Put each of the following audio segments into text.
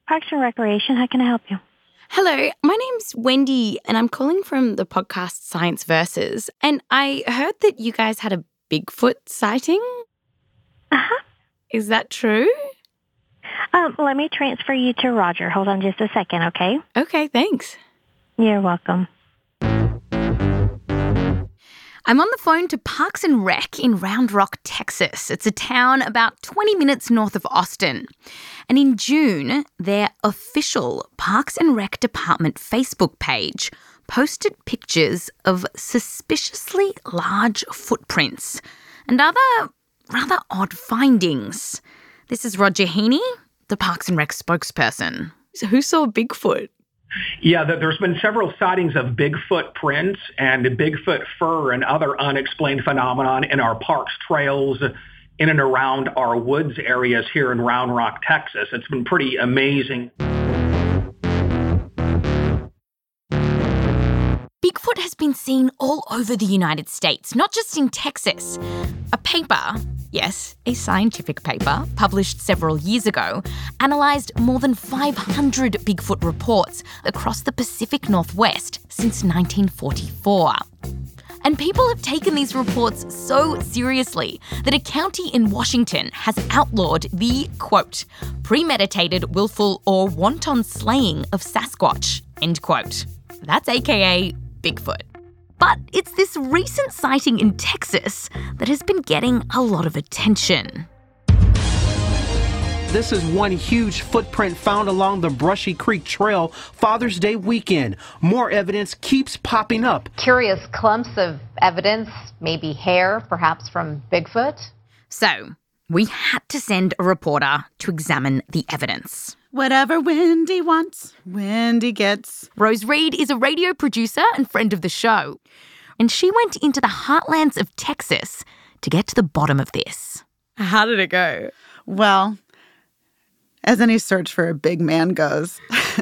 Parks and Recreation, how can I help you? Hello, my name's Wendy and I'm calling from the podcast Science Versus. And I heard that you guys had a Bigfoot sighting. Uh-huh. Is that true? Let me transfer you to Roger. Hold on just a second, okay? Okay, thanks. You're welcome. I'm on the phone to Parks and Rec in Round Rock, Texas. It's a town about 20 minutes north of Austin. And in June, their official Parks and Rec department Facebook page posted pictures of suspiciously large footprints and other rather odd findings. This is Roger Heaney, the Parks and Rec spokesperson. So who saw Bigfoot? Yeah, there's been several sightings of Bigfoot prints and Bigfoot fur and other unexplained phenomenon in our parks, trails, in and around our woods areas here in Round Rock, Texas. It's been pretty amazing. Bigfoot has been seen all over the United States, not just in Texas. A paper, yes, a scientific paper, published several years ago, analysed more than 500 Bigfoot reports across the Pacific Northwest since 1944. And people have taken these reports so seriously that a county in Washington has outlawed the, quote, premeditated, willful or wanton slaying of Sasquatch, end quote. That's AKA Bigfoot. But it's this recent sighting in Texas that has been getting a lot of attention. This is one huge footprint found along the Brushy Creek Trail Father's Day weekend. More evidence keeps popping up. Curious clumps of evidence, maybe hair, perhaps from Bigfoot. So we had to send a reporter to examine the evidence. Whatever Wendy wants, Wendy gets. Rose Reed is a radio producer and friend of the show. And she went into the heartlands of Texas to get to the bottom of this. How did it go? Well, as any search for a big man goes.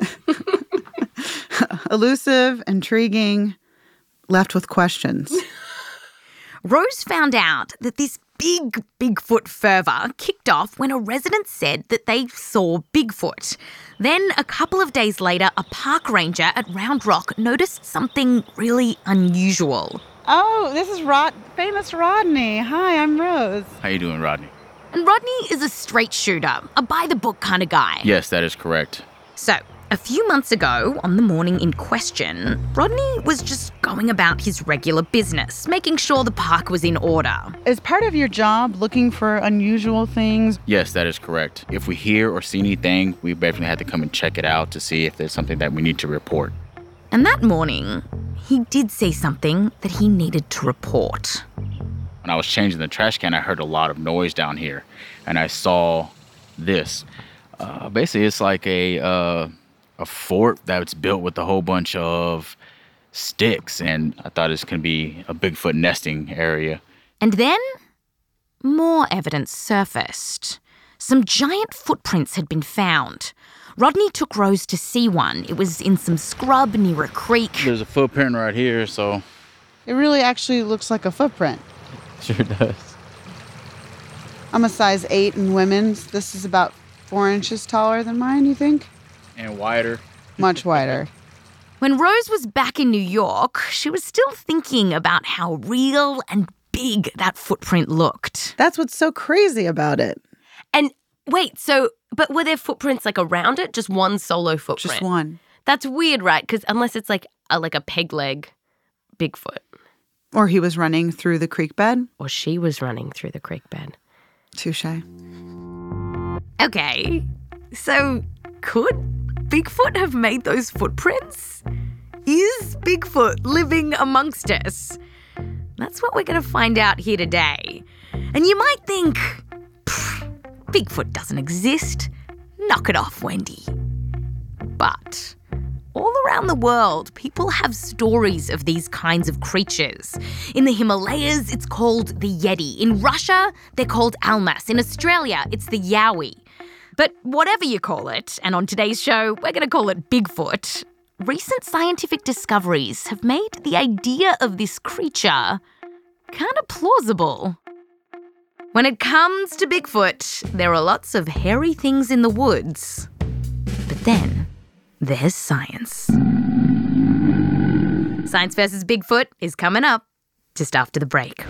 Elusive, intriguing, left with questions. Rose found out that this big Bigfoot fervour kicked off when a resident said that they saw Bigfoot. Then, a couple of days later, a park ranger at Round Rock noticed something really unusual. Oh, this is famous Rodney. Hi, I'm Rose. How you doing, Rodney? And Rodney is a straight shooter, a by-the-book kind of guy. Yes, that is correct. So, a few months ago, on the morning in question, Rodney was just going about his regular business, making sure the park was in order. Is part of your job looking for unusual things? Yes, that is correct. If we hear or see anything, we definitely have to come and check it out to see if there's something that we need to report. And that morning, he did see something that he needed to report. When I was changing the trash can, I heard a lot of noise down here, and I saw this. Basically, it's like a fort that's built with a whole bunch of sticks, and I thought it's going to be a Bigfoot nesting area. And then, more evidence surfaced. Some giant footprints had been found. Rodney took Rose to see one. It was in some scrub near a creek. There's a footprint right here, so... It really actually looks like a footprint. Sure does. I'm a size 8 in women's. This is about 4 inches taller than mine, you think? And wider. Much wider. When Rose was back in New York, she was still thinking about how real and big that footprint looked. That's what's so crazy about it. And wait, but were there footprints like around it? Just one solo footprint? Just one. That's weird, right? Because unless it's like a peg leg Bigfoot. Or he was running through the creek bed. Or she was running through the creek bed. Touché. Okay, so could Bigfoot have made those footprints? Is Bigfoot living amongst us? That's what we're going to find out here today. And you might think, Bigfoot doesn't exist. Knock it off, Wendy. But all around the world, people have stories of these kinds of creatures. In the Himalayas, it's called the Yeti. In Russia, they're called Almas. In Australia, it's the Yowie. But whatever you call it, and on today's show, we're going to call it Bigfoot, recent scientific discoveries have made the idea of this creature kind of plausible. When it comes to Bigfoot, there are lots of hairy things in the woods. But then there's science. Science versus Bigfoot is coming up just after the break.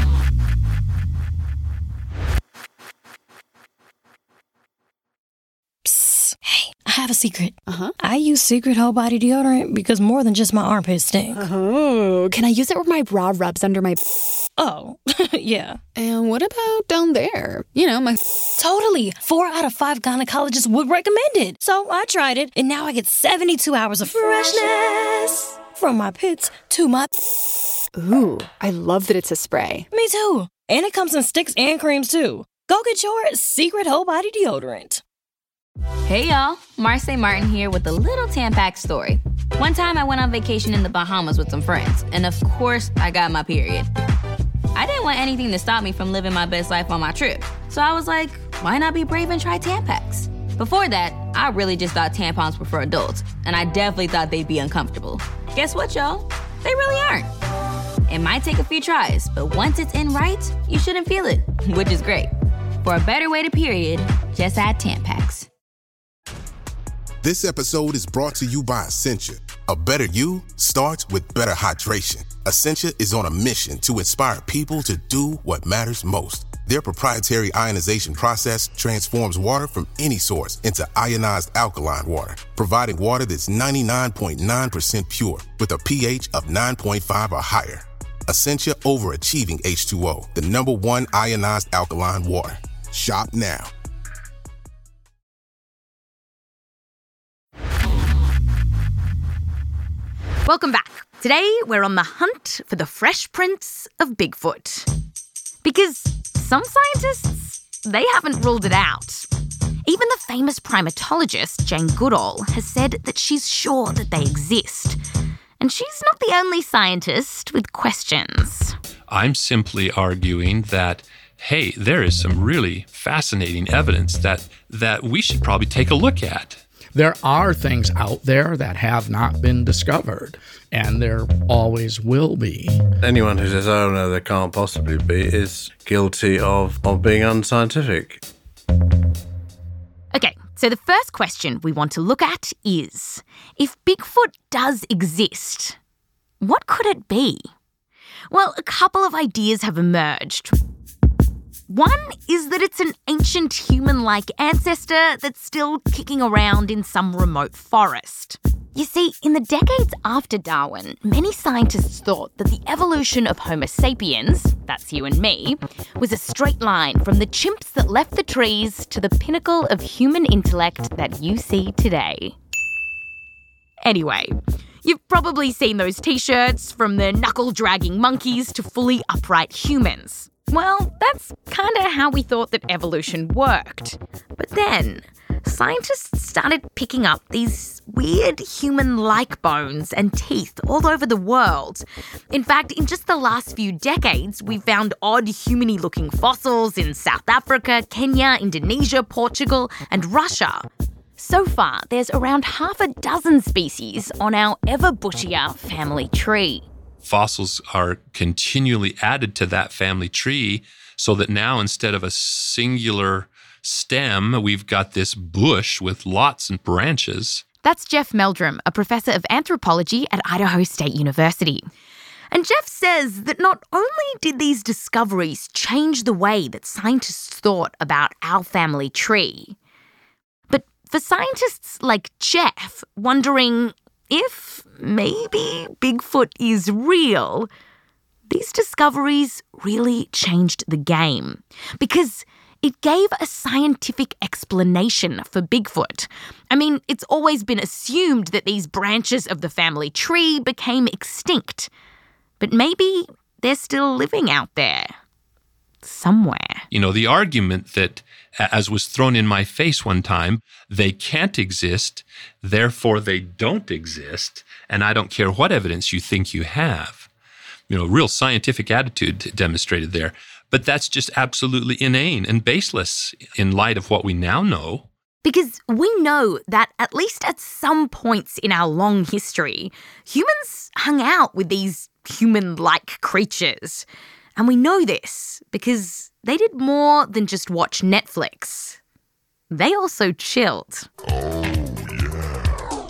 Hey, I have a secret. I use Secret Whole Body Deodorant because more than just my armpits stink. Oh, can I use it where my bra rubs under my... Oh, yeah. And what about down there? You know, my... Totally. 4 out of 5 gynecologists would recommend it. So I tried it, and now I get 72 hours of freshness from my pits to my... Ooh, I love that it's a spray. Me too. And it comes in sticks and creams too. Go get your Secret Whole Body Deodorant. Hey y'all, Marcy Martin here with a little Tampax story. One time I went on vacation in the Bahamas with some friends, and of course I got my period. I didn't want anything to stop me from living my best life on my trip, so I was like, why not be brave and try Tampax? Before that, I really just thought tampons were for adults, and I definitely thought they'd be uncomfortable. Guess what, y'all? They really aren't. It might take a few tries, but once it's in right, you shouldn't feel it, which is great. For a better way to period, just add Tampax. This episode is brought to you by Essentia. A better you starts with better hydration. Essentia is on a mission to inspire people to do what matters most. Their proprietary ionization process transforms water from any source into ionized alkaline water, providing water that's 99.9% pure with a pH of 9.5 or higher. Essentia overachieving H2O, the #1 ionized alkaline water. Shop now. Welcome back. Today, we're on the hunt for the fresh prints of Bigfoot. Because some scientists, they haven't ruled it out. Even the famous primatologist Jane Goodall has said that she's sure that they exist. And she's not the only scientist with questions. I'm simply arguing that, hey, there is some really fascinating evidence that we should probably take a look at. There are things out there that have not been discovered, and there always will be. Anyone who says, oh no, there can't possibly be, is guilty of being unscientific. Okay, so the first question we want to look at is, if Bigfoot does exist, what could it be? Well, a couple of ideas have emerged. One is that it's an ancient human-like ancestor that's still kicking around in some remote forest. You see, in the decades after Darwin, many scientists thought that the evolution of Homo sapiens, that's you and me, was a straight line from the chimps that left the trees to the pinnacle of human intellect that you see today. Anyway, you've probably seen those t-shirts from the knuckle-dragging monkeys to fully upright humans. Well, that's kind of how we thought that evolution worked. But then, scientists started picking up these weird human-like bones and teeth all over the world. In fact, in just the last few decades, we found odd human-y looking fossils in South Africa, Kenya, Indonesia, Portugal, and Russia. So far, there's around 6 species on our ever-bushier family tree. Fossils are continually added to that family tree so that now instead of a singular stem, we've got this bush with lots of branches. That's Jeff Meldrum, a professor of anthropology at Idaho State University. And Jeff says that not only did these discoveries change the way that scientists thought about our family tree, but for scientists like Jeff wondering if maybe Bigfoot is real, these discoveries really changed the game because it gave a scientific explanation for Bigfoot. I mean, it's always been assumed that these branches of the family tree became extinct, but maybe they're still living out there somewhere. You know, the argument that, as was thrown in my face one time, they can't exist, therefore they don't exist, and I don't care what evidence you think you have. You know, real scientific attitude demonstrated there. But that's just absolutely inane and baseless in light of what we now know. Because we know that at least at some points in our long history, humans hung out with these human-like creatures. And we know this because they did more than just watch Netflix. They also chilled. Oh, yeah.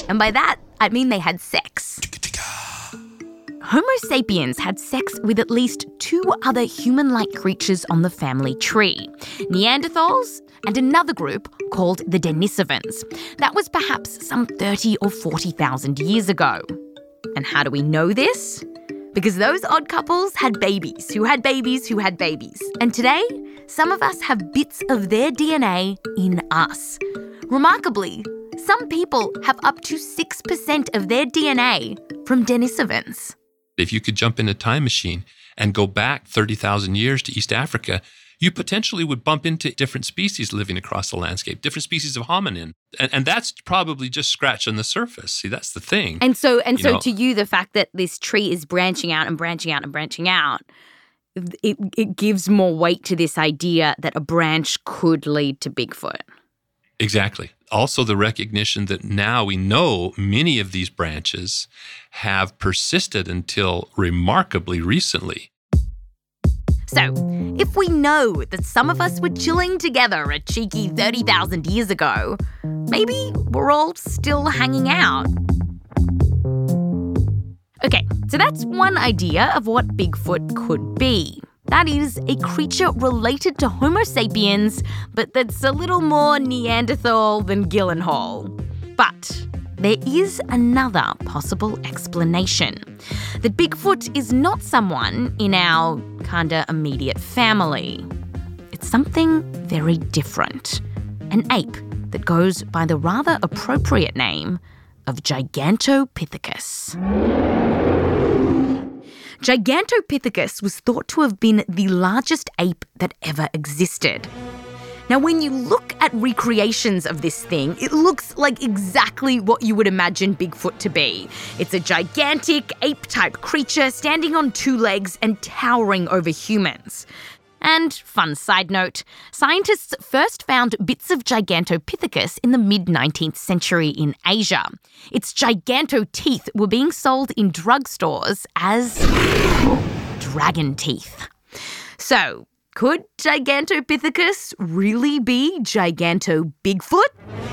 And by that, I mean they had sex. Homo sapiens had sex with at least 2 other human-like creatures on the family tree, Neanderthals and another group called the Denisovans. That was perhaps some 30 or 40,000 years ago. And how do we know this? Because those odd couples had babies who had babies who had babies. And today, some of us have bits of their DNA in us. Remarkably, some people have up to 6% of their DNA from Denisovans. If you could jump in a time machine and go back 30,000 years to East Africa, you potentially would bump into different species living across the landscape, different species of hominin. And that's probably just scratching the surface. See, that's the thing. And so to you, the fact that this tree is branching out and branching out and branching out, it gives more weight to this idea that a branch could lead to Bigfoot. Exactly. Also, the recognition that now we know many of these branches have persisted until remarkably recently. So, if we know that some of us were chilling together a cheeky 30,000 years ago, maybe we're all still hanging out. Okay, so that's one idea of what Bigfoot could be. That is, a creature related to Homo sapiens, but that's a little more Neanderthal than Gyllenhaal. But there is another possible explanation. That Bigfoot is not someone in our kinda immediate family. It's something very different. An ape that goes by the rather appropriate name of Gigantopithecus. Gigantopithecus was thought to have been the largest ape that ever existed. Now, when you look at recreations of this thing, it looks like exactly what you would imagine Bigfoot to be. It's a gigantic ape-type creature standing on 2 legs and towering over humans. And, fun side note, scientists first found bits of Gigantopithecus in the mid-19th century in Asia. Its giganto-teeth were being sold in drugstores as dragon teeth. So, could Gigantopithecus really be Giganto Bigfoot?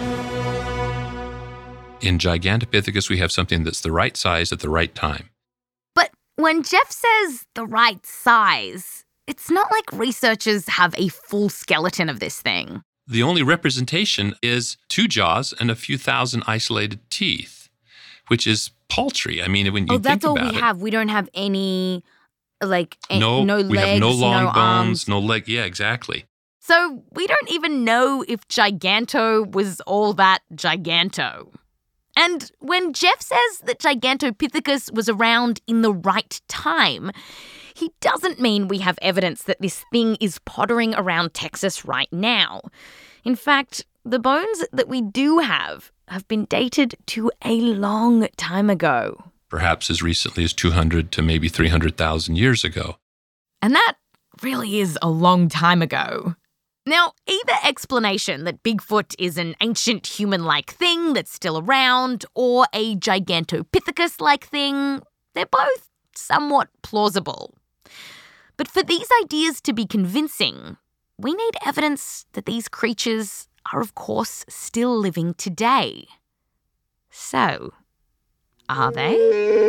In Gigantopithecus, we have something that's the right size at the right time. But when Jeff says the right size, it's not like researchers have a full skeleton of this thing. The only representation is 2 jaws and a few thousand isolated teeth, which is paltry. I mean, when you think about it. Oh, that's all we have. We don't have any, no legs, we have no long no bones, arms. no leg. Yeah, exactly. So we don't even know if Giganto was all that Giganto. And when Jeff says that Gigantopithecus was around in the right time, he doesn't mean we have evidence that this thing is pottering around Texas right now. In fact, the bones that we do have been dated to a long time ago. Perhaps as recently as 200 to maybe 300,000 years ago. And that really is a long time ago. Now, either explanation that Bigfoot is an ancient human-like thing that's still around, or a Gigantopithecus-like thing, they're both somewhat plausible. But for these ideas to be convincing, we need evidence that these creatures are, of course, still living today. So, are they?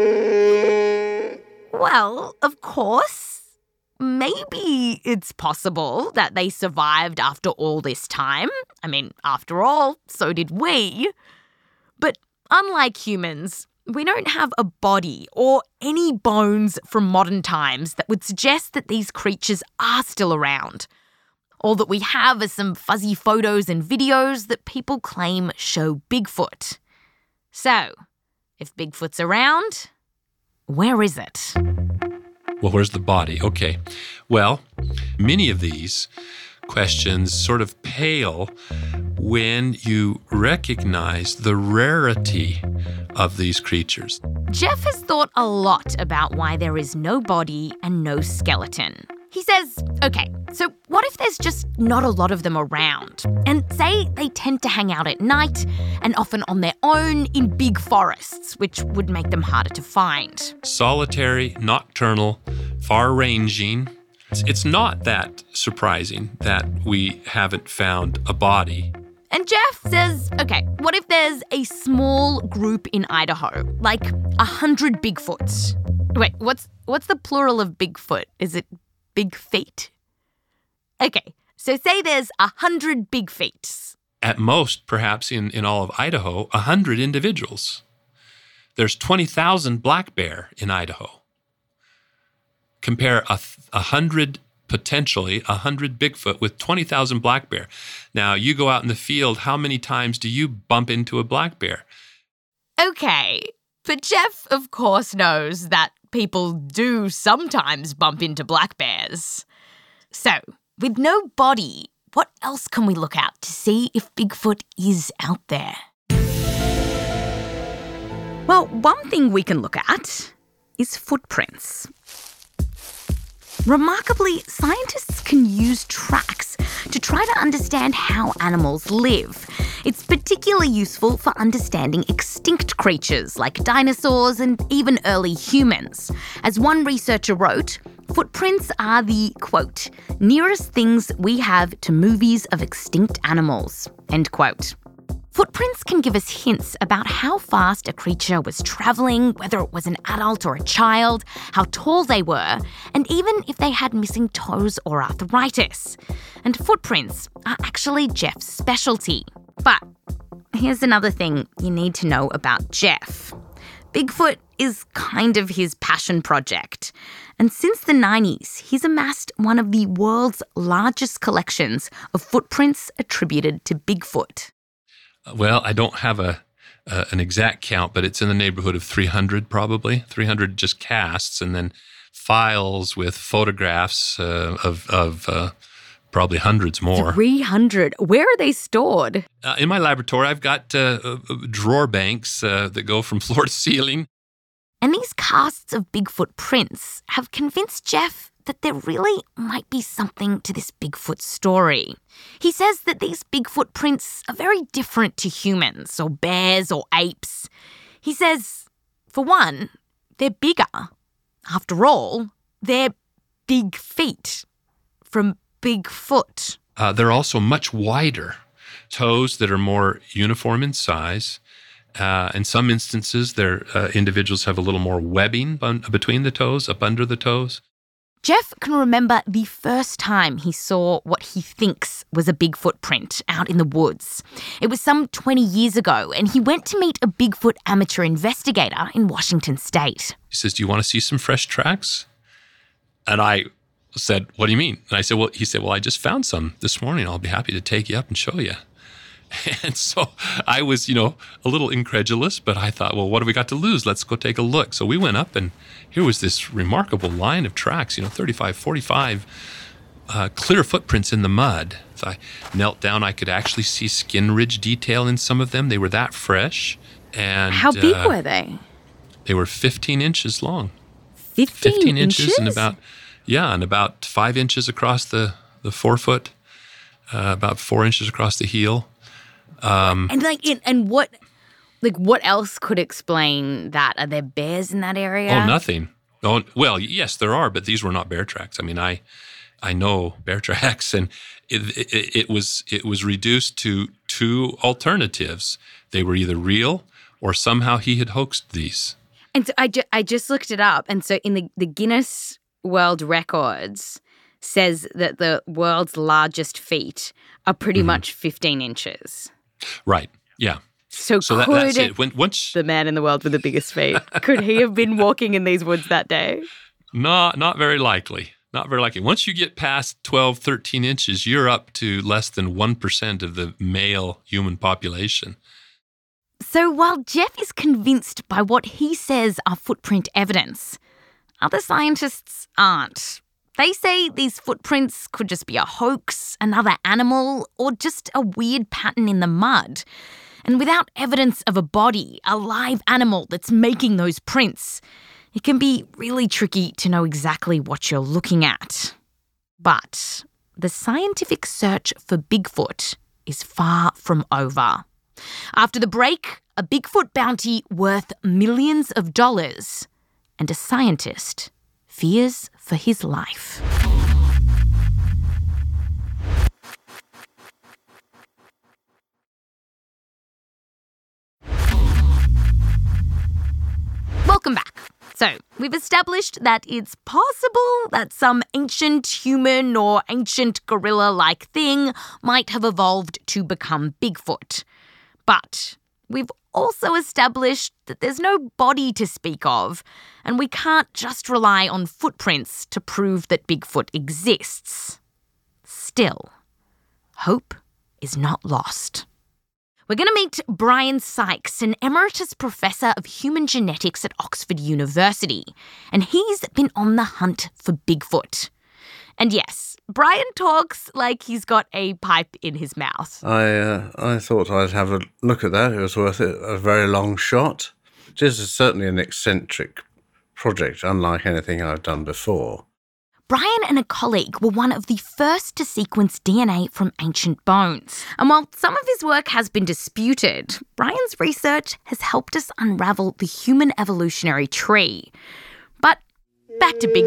Well, of course. Maybe it's possible that they survived after all this time. I mean, after all, so did we. But unlike humans, we don't have a body or any bones from modern times that would suggest that these creatures are still around. All that we have is some fuzzy photos and videos that people claim show Bigfoot. So, if Bigfoot's around, where is it? Well, where's the body? Okay. Well, many of these questions sort of pale when you recognize the rarity of these creatures. Jeff has thought a lot about why there is no body and no skeleton. He says, okay, so what if there's just not a lot of them around? And say they tend to hang out at night and often on their own in big forests, which would make them harder to find. Solitary, nocturnal, far-ranging. It's not that surprising that we haven't found a body. And Jeff says, okay, what if there's a small group in Idaho, like 100 Bigfoots? Wait, what's the plural of Bigfoot? Is it big feet? Okay, so say there's 100 big feet. At most, perhaps in all of Idaho, 100 individuals. There's 20,000 black bear in Idaho. Compare 100, potentially 100 Bigfoot with 20,000 black bear. Now, you go out in the field, how many times do you bump into a black bear? Okay, but Jeff, of course, knows that people do sometimes bump into black bears. So, with no body, what else can we look at to see if Bigfoot is out there? Well, one thing we can look at is footprints. Remarkably, scientists can use tracks to try to understand how animals live. It's particularly useful for understanding extinct creatures like dinosaurs and even early humans. As one researcher wrote, footprints are the, quote, nearest things we have to movies of extinct animals, end quote. Footprints can give us hints about how fast a creature was travelling, whether it was an adult or a child, how tall they were, and even if they had missing toes or arthritis. And footprints are actually Jeff's specialty. But here's another thing you need to know about Jeff. Bigfoot is kind of his passion project. And since the 90s, he's amassed one of the world's largest collections of footprints attributed to Bigfoot. Well, I don't have an exact count, but it's in the neighborhood of 300 probably, 300 just casts, and then files with photographs of probably hundreds more. 300. Where are they stored? In my laboratory, I've got drawer banks that go from floor to ceiling. And these casts of Bigfoot prints have convinced Jeff that there really might be something to this Bigfoot story. He says that these Bigfoot prints are very different to humans or bears or apes. He says, for one, they're bigger. After all, they're big feet from Bigfoot. They're also much wider. Toes that are more uniform in size. In some instances, their individuals have a little more webbing between the toes, up under the toes. Jeff can remember the first time he saw what he thinks was a Bigfoot print out in the woods. It was some 20 years ago, and he went to meet a Bigfoot amateur investigator in Washington State. He says, "Do you want to see some fresh tracks?" And I said, "What do you mean?" And I said, he said, I just found some this morning. I'll be happy to take you up and show you. And so I was, a little incredulous, but I thought, well, what have we got to lose? Let's go take a look. So we went up, and here was this remarkable line of tracks, 35, 45 clear footprints in the mud. So I knelt down. I could actually see skin ridge detail in some of them. They were that fresh. And how big were they? They were 15 inches long. 15 inches? And about 5 inches across the forefoot, about 4 inches across the heel. What else could explain that? Are there bears in that area? Oh, nothing. Oh, well, yes, there are, but these were not bear tracks. I mean, I know bear tracks, and it was reduced to two alternatives. They were either real or somehow he had hoaxed these. And so I just looked it up, and so in the Guinness World Records says that the world's largest feet are pretty much 15 inches. Right. Yeah. So that's it. Once the man in the world with the biggest feet, could he have been walking in these woods that day? Not very likely. Not very likely. Once you get past 12, 13 inches, you're up to less than 1% of the male human population. So while Jeff is convinced by what he says are footprint evidence, other scientists aren't. They say these footprints could just be a hoax, another animal, or just a weird pattern in the mud. And without evidence of a body, a live animal that's making those prints, it can be really tricky to know exactly what you're looking at. But the scientific search for Bigfoot is far from over. After the break, a Bigfoot bounty worth millions of dollars, and a scientist fears for his life. So, we've established that it's possible that some ancient human or ancient gorilla-like thing might have evolved to become Bigfoot. But we've also established that there's no body to speak of, and we can't just rely on footprints to prove that Bigfoot exists. Still, hope is not lost. We're going to meet Brian Sykes, an emeritus professor of human genetics at Oxford University, and he's been on the hunt for Bigfoot. And yes, Brian talks like he's got a pipe in his mouth. I thought I'd have a look at that. It was worth it. A very long shot. This is certainly an eccentric project, unlike anything I've done before. Brian and a colleague were one of the first to sequence DNA from ancient bones. And while some of his work has been disputed, Brian's research has helped us unravel the human evolutionary tree. But back to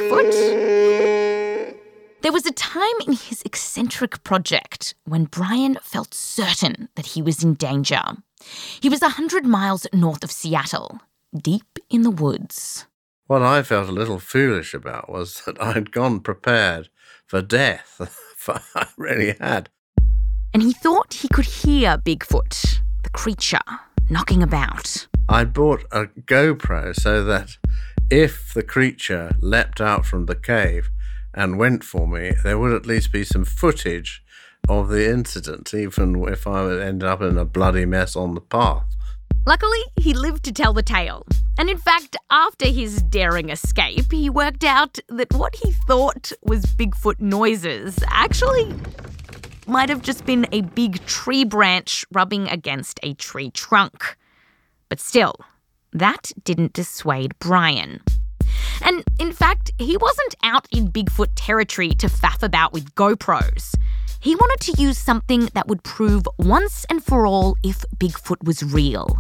Bigfoot. There was a time in his eccentric project when Brian felt certain that he was in danger. He was 100 miles north of Seattle, deep in the woods. What I felt a little foolish about was that I'd gone prepared for death. I really had. And he thought he could hear Bigfoot, the creature, knocking about. I'd bought a GoPro so that if the creature leapt out from the cave and went for me, there would at least be some footage of the incident, even if I would end up in a bloody mess on the path. Luckily, he lived to tell the tale. And in fact, after his daring escape, he worked out that what he thought was Bigfoot noises actually might have just been a big tree branch rubbing against a tree trunk. But still, that didn't dissuade Brian. And in fact, he wasn't out in Bigfoot territory to faff about with GoPros. He wanted to use something that would prove once and for all if Bigfoot was real.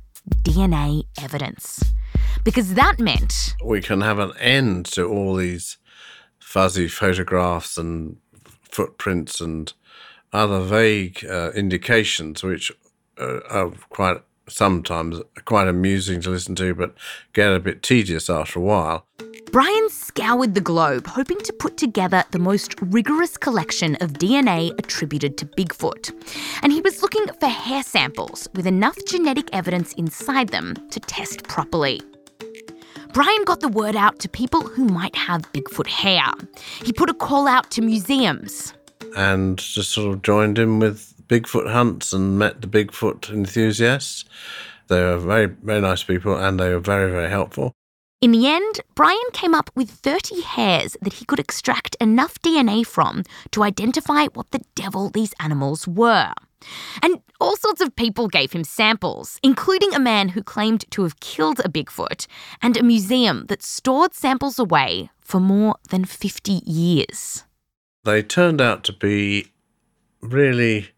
DNA evidence. Because that meant we can have an end to all these fuzzy photographs and footprints and other vague indications, which are sometimes quite amusing to listen to, but get a bit tedious after a while. Brian scoured the globe, hoping to put together the most rigorous collection of DNA attributed to Bigfoot. And he was looking for hair samples with enough genetic evidence inside them to test properly. Brian got the word out to people who might have Bigfoot hair. He put a call out to museums. And just sort of joined in with Bigfoot hunts and met the Bigfoot enthusiasts. They were very, very nice people and they were very, very helpful. In the end, Brian came up with 30 hairs that he could extract enough DNA from to identify what the devil these animals were. And all sorts of people gave him samples, including a man who claimed to have killed a Bigfoot and a museum that stored samples away for more than 50 years. They turned out to be really,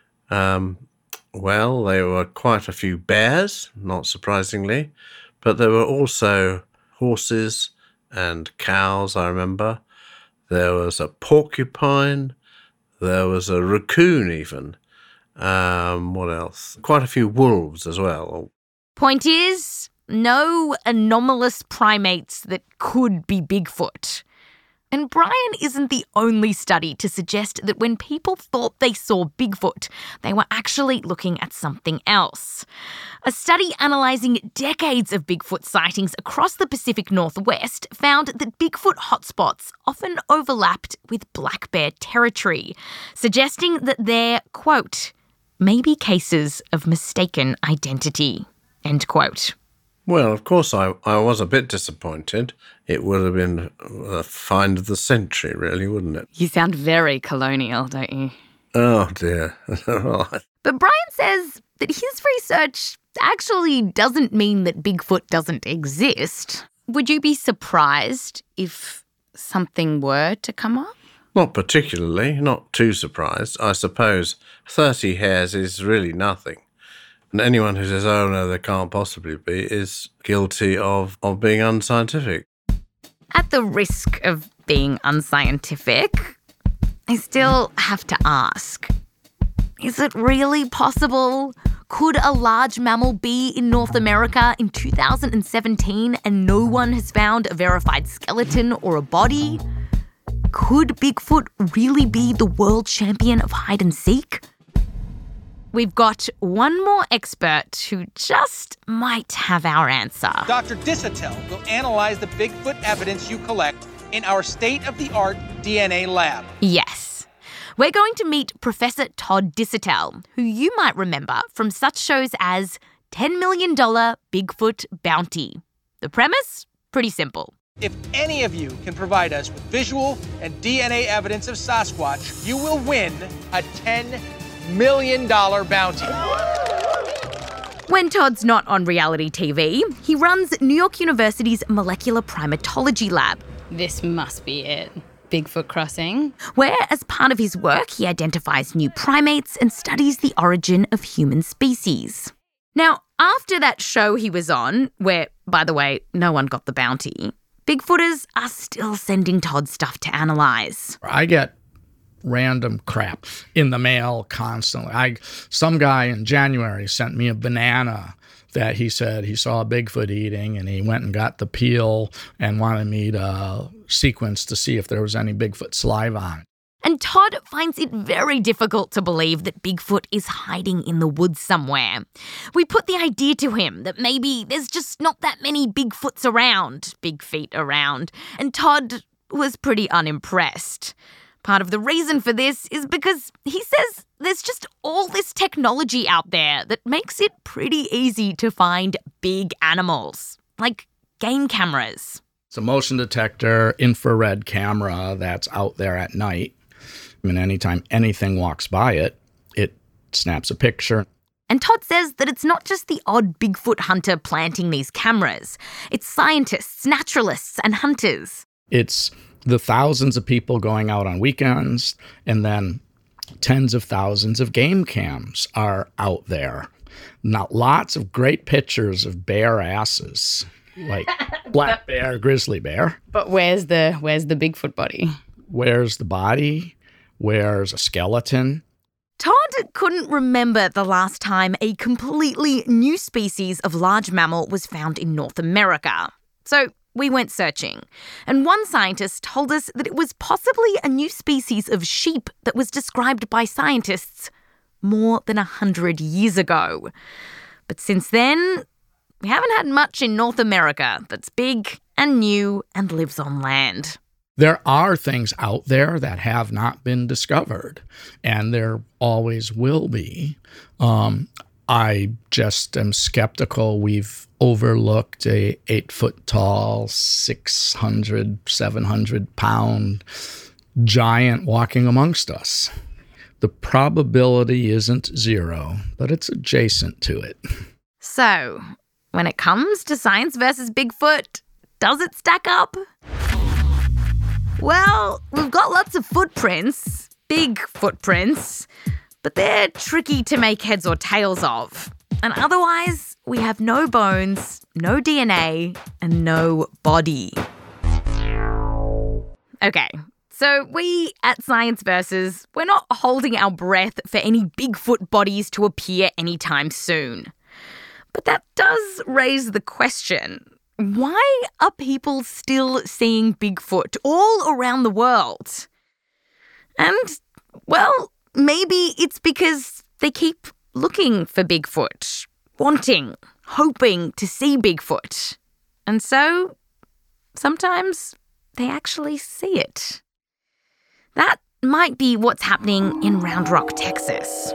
there were quite a few bears, not surprisingly, but there were also horses and cows, I remember. There was a porcupine. There was a raccoon even. What else? Quite a few wolves as well. Point is, no anomalous primates that could be Bigfoot. And Brian isn't the only study to suggest that when people thought they saw Bigfoot, they were actually looking at something else. A study analysing decades of Bigfoot sightings across the Pacific Northwest found that Bigfoot hotspots often overlapped with black bear territory, suggesting that there, quote, may be cases of mistaken identity, end quote. Well, of course, I was a bit disappointed. It would have been a find of the century, really, wouldn't it? You sound very colonial, don't you? Oh, dear. But Brian says that his research actually doesn't mean that Bigfoot doesn't exist. Would you be surprised if something were to come up? Not particularly, not too surprised. I suppose 30 hairs is really nothing. And anyone who says, oh, no, there can't possibly be, is guilty of being unscientific. At the risk of being unscientific, I still have to ask, is it really possible? Could a large mammal be in North America in 2017 and no one has found a verified skeleton or a body? Could Bigfoot really be the world champion of hide and seek? We've got one more expert who just might have our answer. Dr. Disotell will analyze the Bigfoot evidence you collect in our state-of-the-art DNA lab. Yes. We're going to meet Professor Todd Disotell, who you might remember from such shows as $10 Million Bigfoot Bounty. The premise? Pretty simple. If any of you can provide us with visual and DNA evidence of Sasquatch, you will win a $10 million bounty. When Todd's not on reality TV, he runs New York University's molecular primatology lab. This must be it. Bigfoot crossing. Where, as part of his work, he identifies new primates and studies the origin of human species. Now, after that show he was on, where, by the way, no one got the bounty, Bigfooters are still sending Todd stuff to analyze. I get random crap in the mail constantly. Some guy in January sent me a banana that he said he saw a Bigfoot eating, and he went and got the peel and wanted me to sequence to see if there was any Bigfoot saliva on it. And Todd finds it very difficult to believe that Bigfoot is hiding in the woods somewhere. We put the idea to him that maybe there's just not that many Bigfoots around, big feet around, and Todd was pretty unimpressed. Part of the reason for this is because he says there's just all this technology out there that makes it pretty easy to find big animals, like game cameras. It's a motion detector infrared camera that's out there at night. I mean, anytime anything walks by it, it snaps a picture. And Todd says that it's not just the odd Bigfoot hunter planting these cameras. It's scientists, naturalists, and hunters. It's the thousands of people going out on weekends, and then tens of thousands of game cams are out there. Now, lots of great pictures of bear asses, like black bear, grizzly bear. But where's the Bigfoot body? Where's the body? Where's a skeleton? Todd couldn't remember the last time a completely new species of large mammal was found in North America. So we went searching, and one scientist told us that it was possibly a new species of sheep that was described by scientists more than 100 years ago. But since then, we haven't had much in North America that's big and new and lives on land. There are things out there that have not been discovered, and there always will be. I just am skeptical we've overlooked a 8-foot-tall, 600, 700-pound giant walking amongst us. The probability isn't zero, but it's adjacent to it. So, when it comes to science versus Bigfoot, does it stack up? Well, we've got lots of footprints, big footprints, but they're tricky to make heads or tails of. And otherwise, we have no bones, no DNA, and no body. Okay, so we at Science Versus, we're not holding our breath for any Bigfoot bodies to appear anytime soon. But that does raise the question, why are people still seeing Bigfoot all around the world? And, well, maybe it's because they keep looking for Bigfoot, wanting, hoping to see Bigfoot. And so, sometimes they actually see it. That might be what's happening in Round Rock, Texas.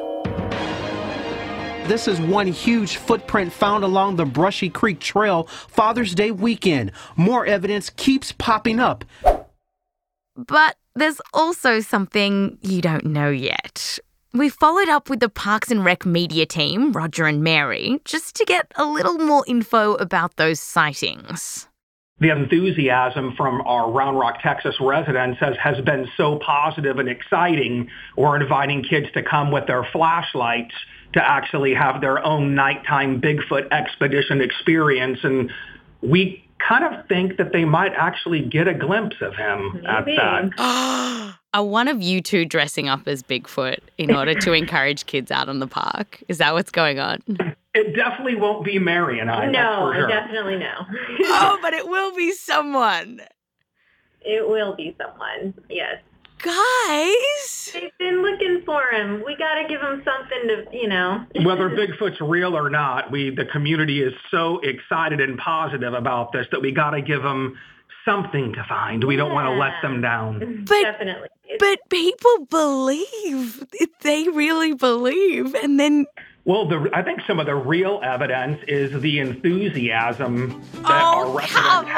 This is one huge footprint found along the Brushy Creek Trail Father's Day weekend. More evidence keeps popping up. But there's also something you don't know yet. We followed up with the Parks and Rec media team, Roger and Mary, just to get a little more info about those sightings. The enthusiasm from our Round Rock, Texas residents has been so positive and exciting. We're inviting kids to come with their flashlights to actually have their own nighttime Bigfoot expedition experience. And we kind of think that they might actually get a glimpse of him at that. Are one of you two dressing up as Bigfoot in order to encourage kids out on the park? Is that what's going on? It definitely won't be Mary and I. No, that's for sure. definitely no. Oh, but it will be someone. It will be someone, yes. Guys! They've been looking for him. We got to give him something to, Whether Bigfoot's real or not, the community is so excited and positive about this that we got to give them something to find. We don't want to let them down. Definitely. But people believe. They really believe. And then... Well, I think some of the real evidence is the enthusiasm that our residents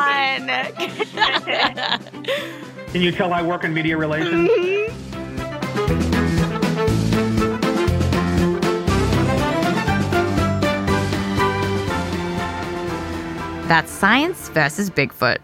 have. Come on! Can you tell I work in media relations? That's Science versus Bigfoot.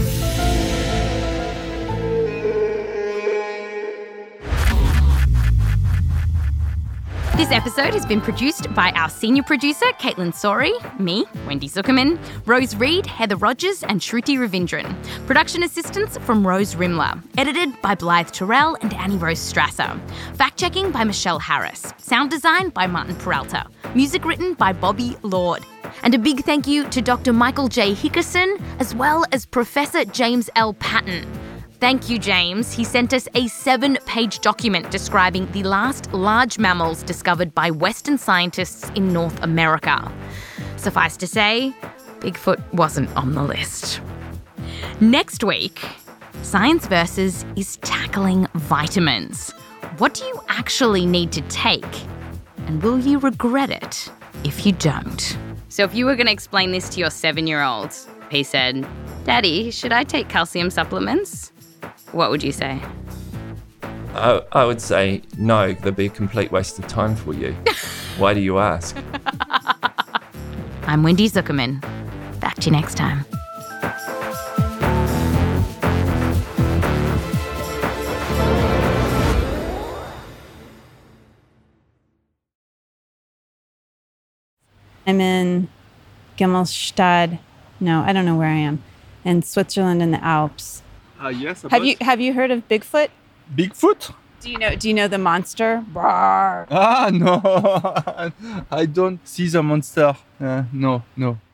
This episode has been produced by our senior producer, Caitlin Sori, me, Wendy Zuckerman, Rose Reed, Heather Rogers, and Shruti Ravindran. Production assistance from Rose Rimler. Edited by Blythe Terrell and Annie Rose Strasser. Fact-checking by Michelle Harris. Sound design by Martin Peralta. Music written by Bobby Lord. And a big thank you to Dr. Michael J. Hickerson, as well as Professor James L. Patton. Thank you, James. He sent us a 7-page document describing the last large mammals discovered by Western scientists in North America. Suffice to say, Bigfoot wasn't on the list. Next week, Science Versus is tackling vitamins. What do you actually need to take? And will you regret it if you don't? So if you were going to explain this to your 7-year-old, he said, "Daddy, should I take calcium supplements?" What would you say? I would say, no, that'd be a complete waste of time for you. Why do you ask? I'm Wendy Zuckerman. Back to you next time. I'm in Gimelstadt. No, I don't know where I am. In Switzerland in the Alps. Yes. Have you heard of Bigfoot? Bigfoot? Do you know the monster? Rawr. No, I don't see the monster. No.